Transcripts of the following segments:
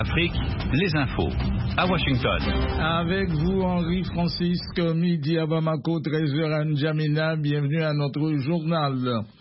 Afrique, les infos, à Washington. Avec vous, Henri Francisque, midi à Bamako, 13h à N'Djamena, bienvenue à notre journal.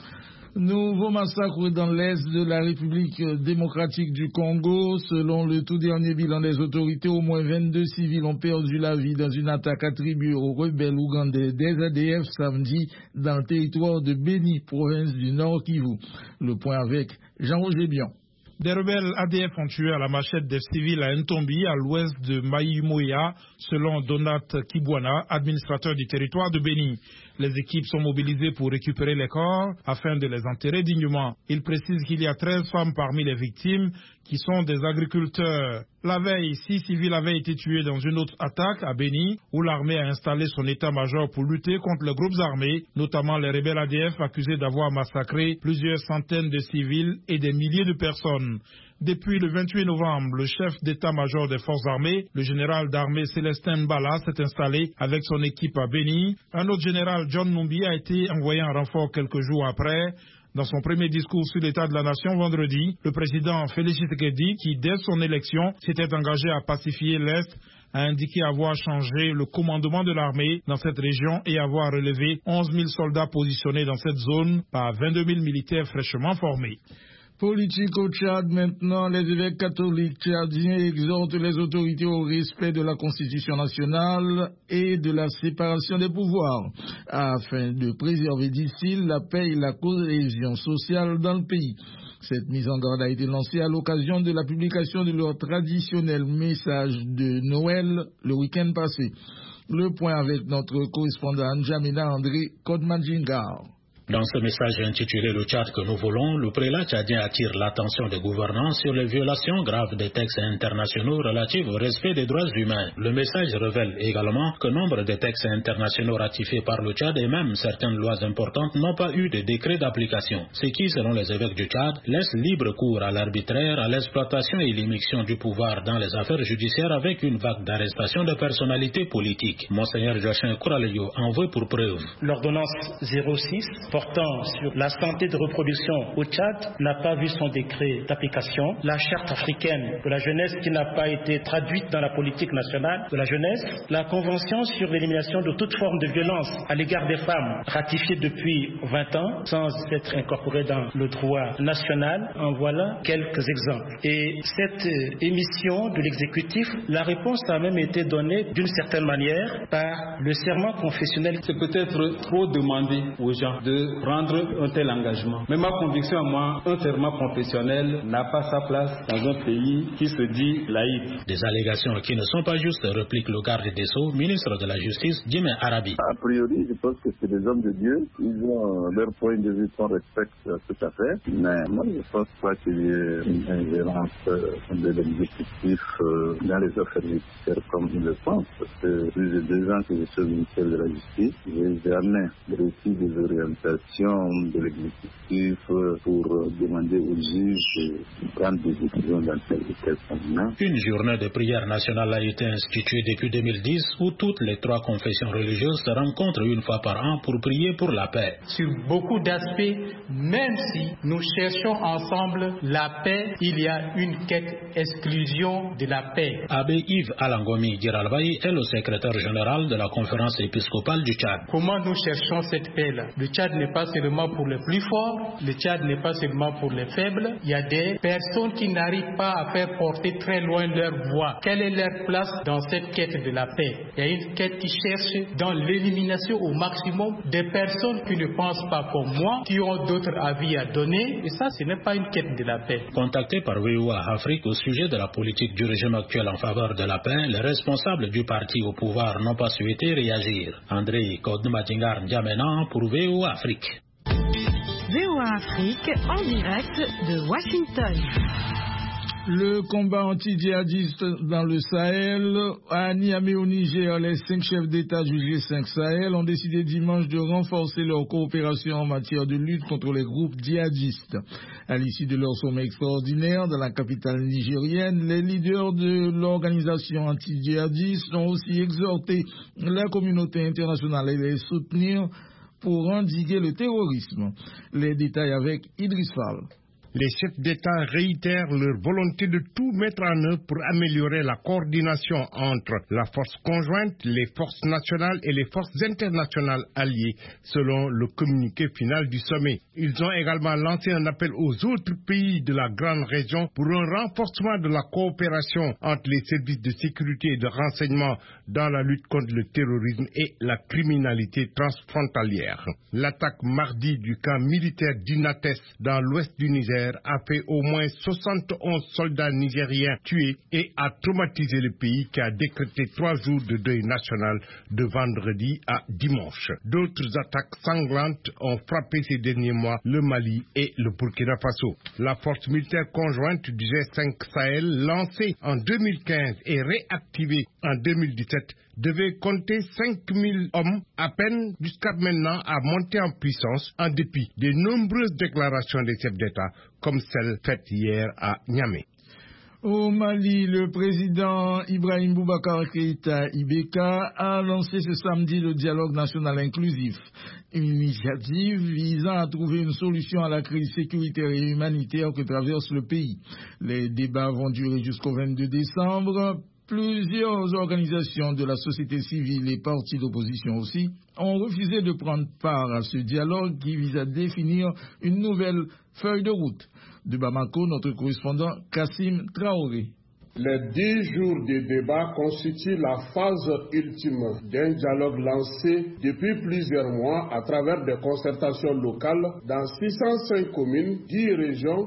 Nouveau massacre dans l'est de la République démocratique du Congo. Selon le tout dernier bilan des autorités, au moins 22 civils ont perdu la vie dans une attaque attribuée aux rebelles ougandais des ADF samedi dans le territoire de Beni, province du Nord Kivu. Le point avec Jean-Roger Bion. Des rebelles ADF ont tué à la machette des civils à Ntombi, à l'ouest de Maïmoya, selon Donat Kibwana, administrateur du territoire de Beni. Les équipes sont mobilisées pour récupérer les corps afin de les enterrer dignement. Il précise qu'il y a 13 femmes parmi les victimes qui sont des agriculteurs. La veille, 6 civils avaient été tués dans une autre attaque à Beni, où l'armée a installé son état-major pour lutter contre les groupes armés, notamment les rebelles ADF accusés d'avoir massacré plusieurs centaines de civils et des milliers de personnes. Depuis le 28 novembre, le chef d'état-major des forces armées, le général d'armée Célestin Mbala, s'est installé avec son équipe à Beni. Un autre général, John Numbi, a été envoyé en renfort quelques jours après. Dans son premier discours sur l'état de la nation vendredi, le président Félix Tshisekedi, qui dès son élection s'était engagé à pacifier l'Est, a indiqué avoir changé le commandement de l'armée dans cette région et avoir relevé 11 000 soldats positionnés dans cette zone par 22 000 militaires fraîchement formés. Politique au Tchad maintenant, les évêques catholiques tchadiens exhortent les autorités au respect de la Constitution nationale et de la séparation des pouvoirs, afin de préserver, disent-ils, la paix et la cohésion sociale dans le pays. Cette mise en garde a été lancée à l'occasion de la publication de leur traditionnel message de Noël le week-end passé. Le point avec notre correspondant N'Djamena André Kodmadjingar. Dans ce message intitulé « Le Tchad que nous voulons », le prélat tchadien attire l'attention des gouvernants sur les violations graves des textes internationaux relatifs au respect des droits humains. Le message révèle également que nombre de textes internationaux ratifiés par le Tchad et même certaines lois importantes n'ont pas eu de décret d'application, ce qui, selon les évêques du Tchad, laisse libre cours à l'arbitraire, à l'exploitation et l'immixtion du pouvoir dans les affaires judiciaires avec une vague d'arrestations de personnalités politiques. Monseigneur Joachim Kouraleyo en veut pour preuve. L'ordonnance 06 portant sur la santé de reproduction au Tchad n'a pas vu son décret d'application. La charte africaine de la jeunesse qui n'a pas été traduite dans la politique nationale de la jeunesse. La convention sur l'élimination de toute forme de violence à l'égard des femmes, ratifiée depuis 20 ans sans être incorporée dans le droit national. En voilà quelques exemples. Et cette émission de l'exécutif, la réponse a même été donnée d'une certaine manière par le serment confessionnel. C'est peut-être trop demandé aux gens de prendre un tel engagement. Mais ma conviction à moi, un serment confessionnel n'a pas sa place dans un pays qui se dit laïque. Des allégations qui ne sont pas justes, réplique le garde des Sceaux, ministre de la Justice, Djimé Arabi. A priori, je pense que c'est des hommes de Dieu. Ils ont leur point de vue qu'on respecte tout à fait. Mais moi, je ne pense pas qu'il y ait une ingérence de l'exécutif dans les affaires judiciaires comme ils le pensent. Parce que plus de 2 ans que je suis au ministère de la Justice, je n'ai jamais réussi des orientations de l'exécutif pour demander aux juges de prendre des décisions dans tel ou tel domaine. Une journée de prière nationale a été instituée depuis 2010 où toutes les 3 confessions religieuses se rencontrent une fois par an pour prier pour la paix. Sur beaucoup d'aspects, même si nous cherchons ensemble la paix, il y a une quête exclusion de la paix. Abbé Yves Alangomi Giralbaï est le secrétaire général de la conférence épiscopale du Tchad. Comment nous cherchons cette paix-là? Le Tchad n'est pas seulement pour les plus forts, le Tchad n'est pas seulement pour les faibles. Il y a des personnes qui n'arrivent pas à faire porter très loin leur voix. Quelle est leur place dans cette quête de la paix? Il y a une quête qui cherche dans l'élimination au maximum des personnes qui ne pensent pas comme moi, qui ont d'autres avis à donner. Et ça, ce n'est pas une quête de la paix. Contacté par VOA Afrique au sujet de la politique du régime actuel en faveur de la paix, les responsables du parti au pouvoir n'ont pas souhaité réagir. André Kodmadjingar N'Djamena pour VOA Afrique. VOA Afrique en direct de Washington. Le combat anti-djihadiste dans le Sahel. À Niamey au Niger, les 5 chefs d'État du G5 Sahel ont décidé dimanche de renforcer leur coopération en matière de lutte contre les groupes djihadistes. À l'issue de leur sommet extraordinaire dans la capitale nigérienne, les leaders de l'organisation anti-djihadiste ont aussi exhorté la communauté internationale à les soutenir pour endiguer le terrorisme. Les détails avec Idriss Fall. Les chefs d'État réitèrent leur volonté de tout mettre en œuvre pour améliorer la coordination entre la force conjointe, les forces nationales et les forces internationales alliées, selon le communiqué final du sommet. Ils ont également lancé un appel aux autres pays de la grande région pour un renforcement de la coopération entre les services de sécurité et de renseignement dans la lutte contre le terrorisme et la criminalité transfrontalière. L'attaque mardi du camp militaire d'Inates dans l'ouest du Niger a fait au moins 71 soldats nigériens tués et a traumatisé le pays qui a décrété 3 jours de deuil national de vendredi à dimanche. D'autres attaques sanglantes ont frappé ces derniers mois le Mali et le Burkina Faso. La force militaire conjointe du G5 Sahel, lancée en 2015 et réactivée en 2017, devait compter 5000 hommes à peine jusqu'à maintenant à monter en puissance en dépit des nombreuses déclarations des chefs d'État comme celle faite hier à Niamey. Au Mali, le président Ibrahim Boubacar Keïta Ibeka a lancé ce samedi le dialogue national inclusif, une initiative visant à trouver une solution à la crise sécuritaire et humanitaire que traverse le pays. Les débats vont durer jusqu'au 22 décembre. Plusieurs organisations de la société civile et partis d'opposition aussi ont refusé de prendre part à ce dialogue qui vise à définir une nouvelle feuille de route. De Bamako, notre correspondant Kassim Traoré. Les 10 jours de débat constituent la phase ultime d'un dialogue lancé depuis plusieurs mois à travers des concertations locales dans 605 communes, 10 régions,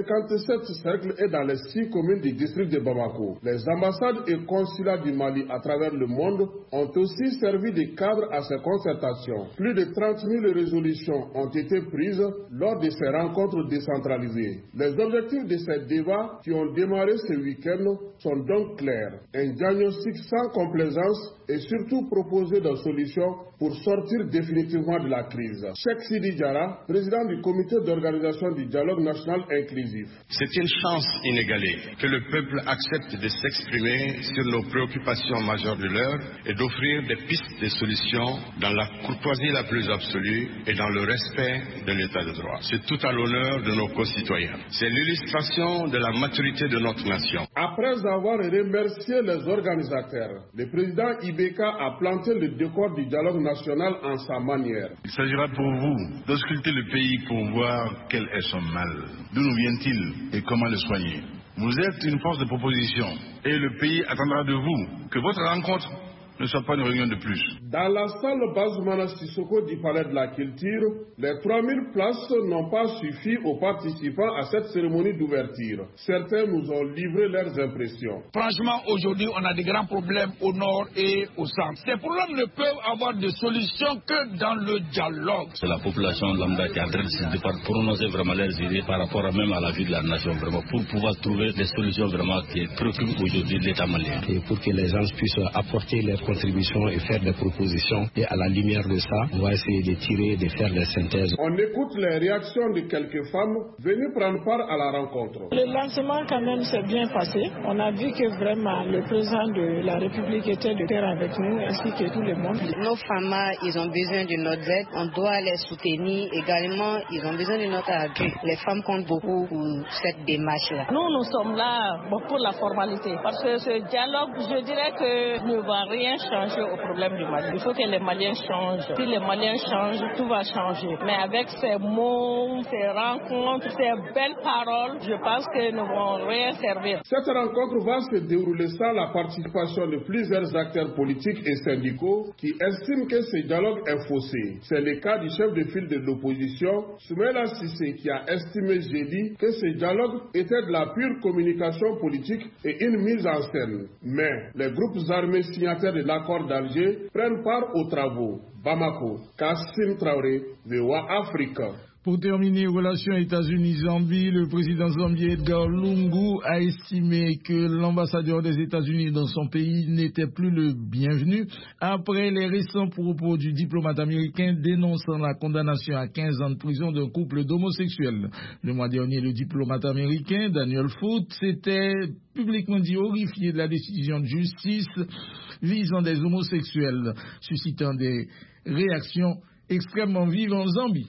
57 cercles et dans les 6 communes du district de Bamako. Les ambassades et consulats du Mali à travers le monde ont aussi servi de cadre à ces concertations. Plus de 30 000 résolutions ont été prises lors de ces rencontres décentralisées. Les objectifs de ces débats qui ont démarré ce week-end sont donc clairs. Un diagnostic sans complaisance et surtout proposer des solutions pour sortir définitivement de la crise. Cheikh Sidi Diarra, président du comité d'organisation du dialogue national inclusif. C'est une chance inégalée que le peuple accepte de s'exprimer sur nos préoccupations majeures de l'heure et d'offrir des pistes de solutions dans la courtoisie la plus absolue et dans le respect de l'état de droit. C'est tout à l'honneur de nos concitoyens. C'est l'illustration de la maturité de notre nation. Après avoir remercié les organisateurs, le président Ibeka a planté le décor du dialogue national en sa manière. Il s'agira pour vous d'ausculter le pays pour voir quel est son mal, d'où nous vient-il et comment le soigner. Vous êtes une force de proposition et le pays attendra de vous que votre rencontre ne soit pas une réunion de plus. Dans la salle Bazoumana Sissoko du Palais de la Culture, les 3000 places n'ont pas suffi aux participants à cette cérémonie d'ouverture. Certains nous ont livré leurs impressions. Franchement, aujourd'hui, on a des grands problèmes au nord et au centre. Ces problèmes ne peuvent avoir de solution que dans le dialogue. C'est la population lambda qui est en train de se prononcer vraiment leurs idées par rapport même à la vie de la nation, vraiment, pour pouvoir trouver des solutions vraiment qui préoccupent aujourd'hui l'État malien. Et pour que les gens puissent apporter leurs contributions et faire des propositions. Et à la lumière de ça, on va essayer de tirer, de faire des synthèses. On écoute les réactions de quelques femmes venues prendre part à la rencontre. Le lancement quand même s'est bien passé. On a vu que vraiment le président de la République était de terre avec nous ainsi que tout le monde. Nos femmes, ils ont besoin de notre aide. On doit les soutenir. Également, ils ont besoin de notre appui. Les femmes comptent beaucoup pour cette démarche-là. Nous sommes là pour la formalité. Parce que ce dialogue, je dirais que ne va rien changer au problème du Mali. Il faut que les Maliens changent. Si les Maliens changent, tout va changer. Mais avec ces mots, ces rencontres, ces belles paroles, je pense qu'elles ne vont rien servir. Cette rencontre va se dérouler sans la participation de plusieurs acteurs politiques et syndicaux qui estiment que ce dialogue est faussé. C'est le cas du chef de file de l'opposition, Soumaïla Cissé, qui a estimé jeudi que ce dialogue était de la pure communication politique et une mise en scène. Mais les groupes armés signataires de l'accord d'Alger prennent part aux travaux. Bamako, Kassim Traoré, VOA Afrique. Pour terminer, relations États-Unis-Zambie, le président zambien Edgar Lungu a estimé que l'ambassadeur des États-Unis dans son pays n'était plus le bienvenu après les récents propos du diplomate américain dénonçant la condamnation à 15 ans de prison d'un couple d'homosexuels. Le mois dernier, le diplomate américain Daniel Foote s'était publiquement dit horrifié de la décision de justice visant des homosexuels, suscitant des réactions extrêmement vives en Zambie.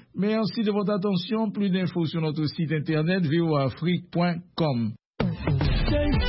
Merci de votre attention. Plus d'infos sur notre site internet voafrique.com.